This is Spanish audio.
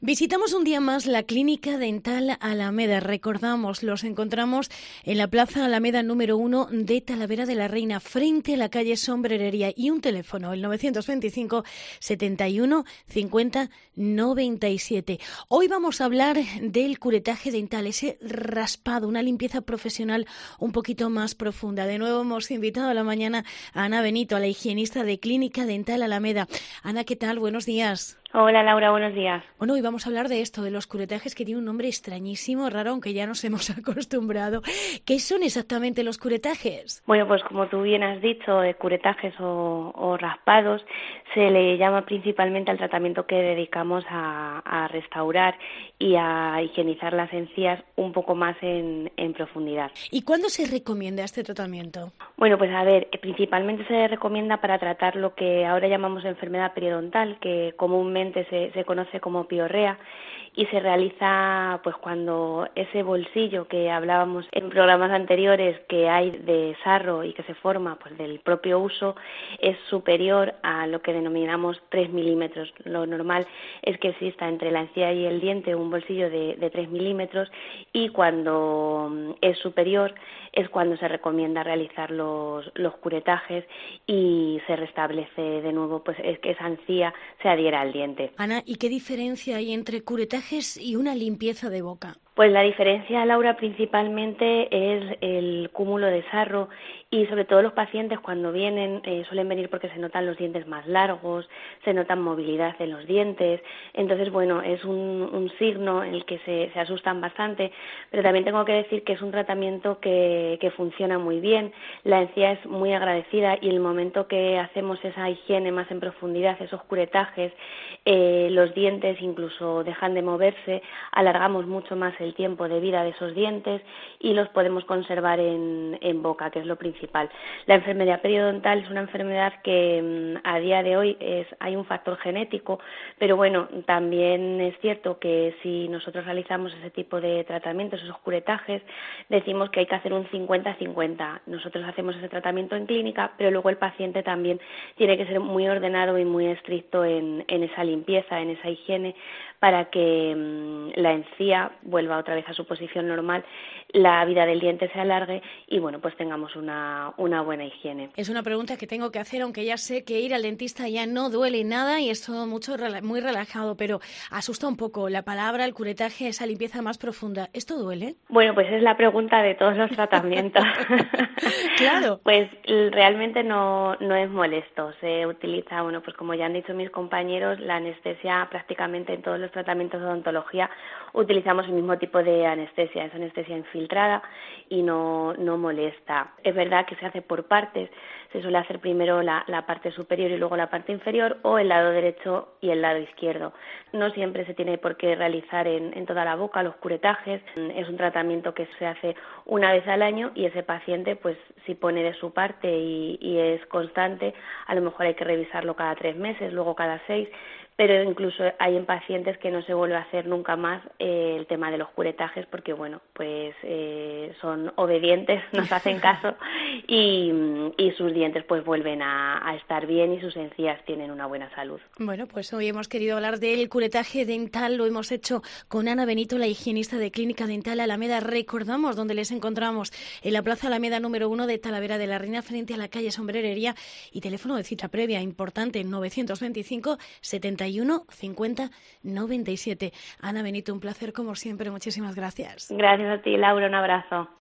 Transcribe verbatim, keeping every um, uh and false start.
Visitamos un día más la Clínica Dental Alameda. Recordamos, los encontramos en la Plaza Alameda número uno de Talavera de la Reina, frente a la calle Sombrerería, y un teléfono, el novecientos veinticinco, setenta y uno, cincuenta, noventa y siete. Hoy vamos a hablar del curetaje dental, ese raspado, una limpieza profesional un poquito más profunda. De nuevo hemos invitado a la mañana a Ana Benito, a la higienista de Clínica Dental Alameda. Ana, ¿qué tal? Buenos días. Hola Laura, buenos días. Bueno, hoy vamos a hablar de esto, de los curetajes, que tiene un nombre extrañísimo, raro, aunque ya nos hemos acostumbrado. ¿Qué son exactamente los curetajes? Bueno, pues como tú bien has dicho, eh, curetajes o, o raspados se le llama principalmente al tratamiento que dedicamos a, a restaurar y a higienizar las encías un poco más en, en profundidad. ¿Y cuándo se recomienda este tratamiento? Bueno, pues a ver, principalmente se recomienda para tratar lo que ahora llamamos enfermedad periodontal, que comúnmente se, se conoce como piorrea, y se realiza pues cuando ese bolsillo que hablábamos en programas anteriores que hay de sarro y que se forma pues del propio uso es superior a lo que denominamos tres milímetros. Lo normal es que exista entre la encía y el diente un bolsillo de, de tres milímetros, y cuando es superior es cuando se recomienda realizar los, los curetajes y se restablece de nuevo pues es que esa encía se adhiera al diente. Ana, ¿y qué diferencia hay entre curetajes y una limpieza de boca? Pues la diferencia, Laura, principalmente es el cúmulo de sarro, y sobre todo los pacientes cuando vienen eh, suelen venir porque se notan los dientes más largos, se notan movilidad en los dientes. Entonces, bueno, es un, un signo en el que se, se asustan bastante, pero también tengo que decir que es un tratamiento que, que funciona muy bien. La encía es muy agradecida, y el momento que hacemos esa higiene más en profundidad, esos curetajes, eh, los dientes incluso dejan de moverse, alargamos mucho más el tiempo de vida de esos dientes y los podemos conservar en, en boca, que es lo principal. La enfermedad periodontal es una enfermedad que a día de hoy es, hay un factor genético, pero bueno, también es cierto que si nosotros realizamos ese tipo de tratamientos, esos curetajes, decimos que hay que hacer un cincuenta cincuenta. Nosotros hacemos ese tratamiento en clínica, pero luego el paciente también tiene que ser muy ordenado y muy estricto en, en esa limpieza, en esa higiene, para que mmm, la encía vuelva otra vez a su posición normal, la vida del diente se alargue y bueno, pues tengamos una, una buena higiene. Es una pregunta que tengo que hacer, aunque ya sé que ir al dentista ya no duele nada y es todo mucho, muy relajado, pero asusta un poco la palabra, el curetaje, esa limpieza más profunda. ¿Esto duele? Bueno, pues es la pregunta de todos los tratamientos. Claro. Pues realmente no, no es molesto. Se utiliza, bueno, pues como ya han dicho mis compañeros, la anestesia prácticamente en todos los tratamientos de odontología utilizamos el mismo tipo de anestesia, es anestesia infiltrada y no, no molesta. Es verdad que se hace por partes, se suele hacer primero la, la parte superior y luego la parte inferior, o el lado derecho y el lado izquierdo. No siempre se tiene por qué realizar en, en toda la boca los curetajes, es un tratamiento que se hace una vez al año y ese paciente pues si pone de su parte y, y es constante, a lo mejor hay que revisarlo cada tres meses, luego cada seis, pero incluso hay en pacientes que no se vuelve a hacer nunca más eh, el tema de los curetajes porque, bueno, pues eh, son obedientes, nos hacen caso y, y sus dientes pues vuelven a, a estar bien y sus encías tienen una buena salud. Bueno, pues hoy hemos querido hablar del curetaje dental, lo hemos hecho con Ana Benito, la higienista de Clínica Dental Alameda. Recordamos dónde les encontramos, en la Plaza Alameda número uno de Talavera de la Reina, frente a la calle Sombrerería, y teléfono de cita previa importante, novecientos veinticinco, setenta y uno, cincuenta, noventa y siete. Ana Benito, un placer como siempre, muchísimas gracias. Gracias a ti, Laura, un abrazo.